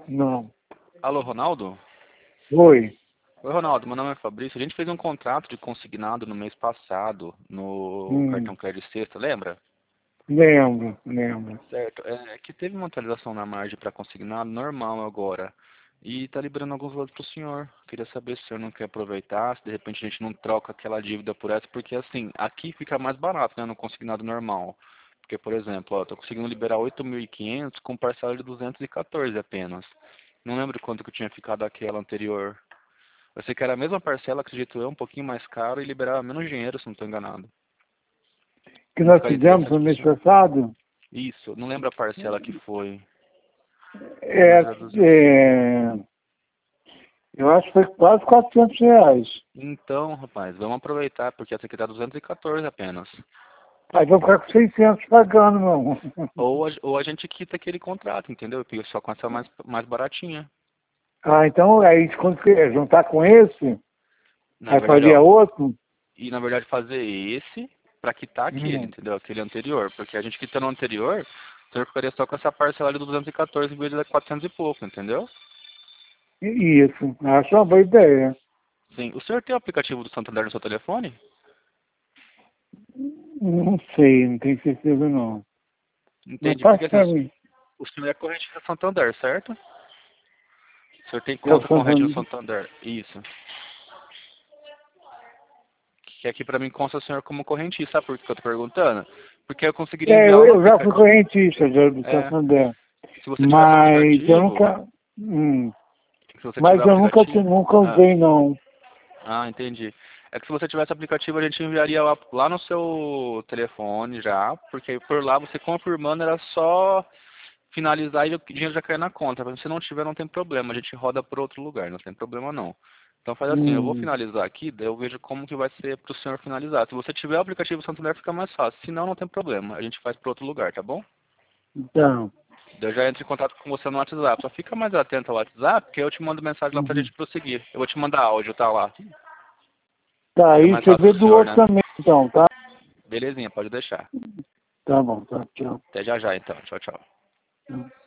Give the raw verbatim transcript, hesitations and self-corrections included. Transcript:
Não. Alô, Ronaldo? Oi. Oi, Ronaldo, meu nome é Fabrício. A gente fez um contrato de consignado no mês passado no Hum, cartão Crédito Sexta, lembra? lembro, lembro. Certo. É que teve uma atualização na margem para consignado normal agora. E tá liberando alguns valores pro senhor. Queria saber se o senhor não quer aproveitar, se de repente a gente não troca aquela dívida por essa, porque assim, aqui fica mais barato, né, no consignado normal. Porque, por exemplo, ó, eu tô conseguindo liberar oito mil e quinhentos com parcela de duzentos e quatorze apenas. Não lembro quanto que eu tinha ficado aquela anterior. Eu sei que era a mesma parcela, acredito eu, um pouquinho mais caro e liberava menos dinheiro, se não estou enganado. Que Não nós ficaria fizemos interessante no pro mês senhor? passado, Isso, não lembro a parcela que foi, é, mas era duzentos. é, eu acho que foi quase quatrocentos reais. Então, rapaz, vamos aproveitar, porque essa aqui tá duzentos e quatorze apenas. Aí vou ficar com seiscentos pagando, meu. Ou a, ou a gente quita aquele contrato, entendeu? E fica só com essa mais, mais baratinha. Ah, então aí quando você juntar com esse, Na aí verdade, faria ó, outro? e na verdade fazer esse para quitar aquele, Hum, entendeu? Aquele anterior. Porque a gente quitando o anterior, o senhor ficaria só com essa parcela de duzentos e quatorze em vez de quatrocentos e pouco, entendeu? isso, acho uma boa ideia. Sim. O senhor tem o aplicativo do Santander no seu telefone? Não sei, não tenho certeza não. Mas Entendi. passa Porque assim, pra mim. o senhor é corrente do Santander, certo? O senhor tem Que é o conta corrente no Santander. Santander. Isso. Que aqui pra mim consta o senhor como correntista. Sabe por que eu tô perguntando? Porque eu conseguiria É, enviar eu, lá no eu já fui aplicativo. correntista já do É. Santander. Se você tivesse Mas eu aplicativo, nunca. Hum, se você tiver mas eu nunca, ti- aplicativo. nunca Ah, usei não. ah, entendi. É que se você tivesse aplicativo, a gente enviaria lá, lá no seu telefone já, porque aí por lá você confirmando era só finalizar e o dinheiro já cai na conta. Mas se não tiver, não tem problema. A gente roda por outro lugar, não tem problema não. Então faz assim, eu vou Hum, finalizar aqui, daí eu vejo como que vai ser para o senhor finalizar. Se você tiver o aplicativo Santander, fica mais fácil. Se não, não tem problema. A gente faz para outro lugar, tá bom? então. Daí eu já entro em contato com você no WhatsApp. Só fica mais atento ao WhatsApp, que eu te mando mensagem lá pra Uhum. gente prosseguir. Eu vou te mandar áudio, tá lá. Tá, Fica aí mais você fácil vê pro do senhor, outro né? também, então, tá? Belezinha, pode deixar. Tá bom, tá, tchau. Até já já então. Tchau, tchau. Tchau.